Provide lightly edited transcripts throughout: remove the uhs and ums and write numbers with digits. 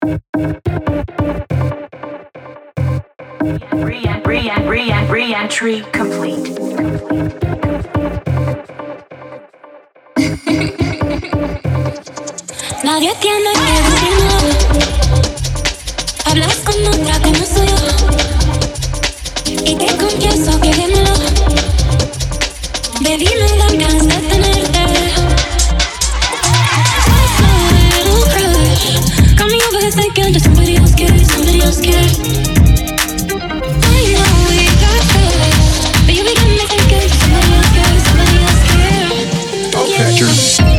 Re-entry complete. Nadie tiene que decir nada. Hablas con otra que no soy yo. Y te confieso que gemelo. Baby, me dan ganas de tenerte. Just a little crush. Got me over here thinking that somebody else cares, somebody else cares. I know we got trust, but you begin me thinking that somebody else cares, somebody else cares. Okay, Yeah.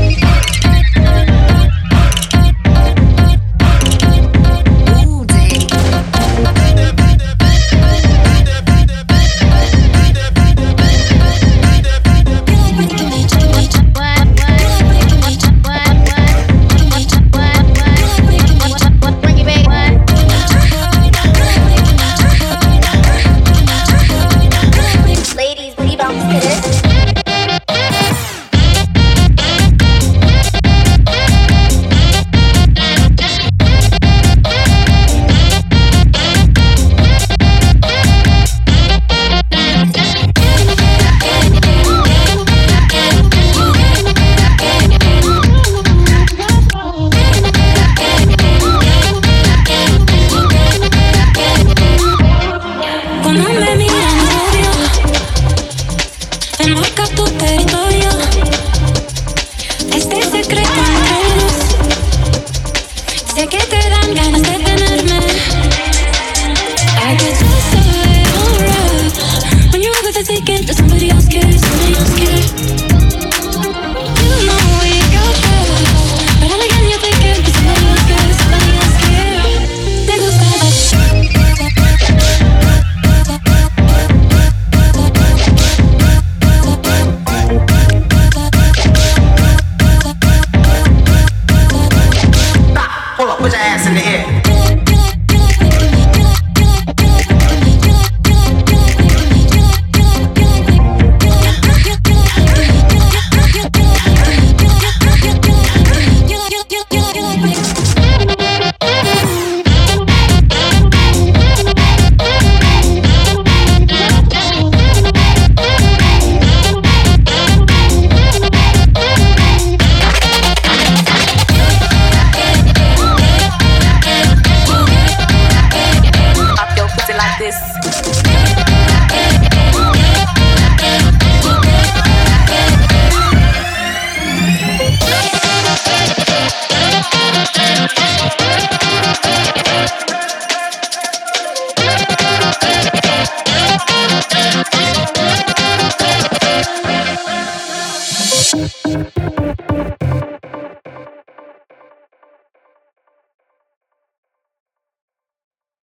Ladies, booty bounce to this. Cuando me miran es obvio, enmarca tu territorio. Este secreto entre nos, sé que te dan ganas de tenerme. I get just a little rough when you're over there thinking that somebody else cares, somebody else cares. You know we got trust, but then again you're thinking that somebody else cares, somebody else cares. Te gusta Hold up, put your ass in the air.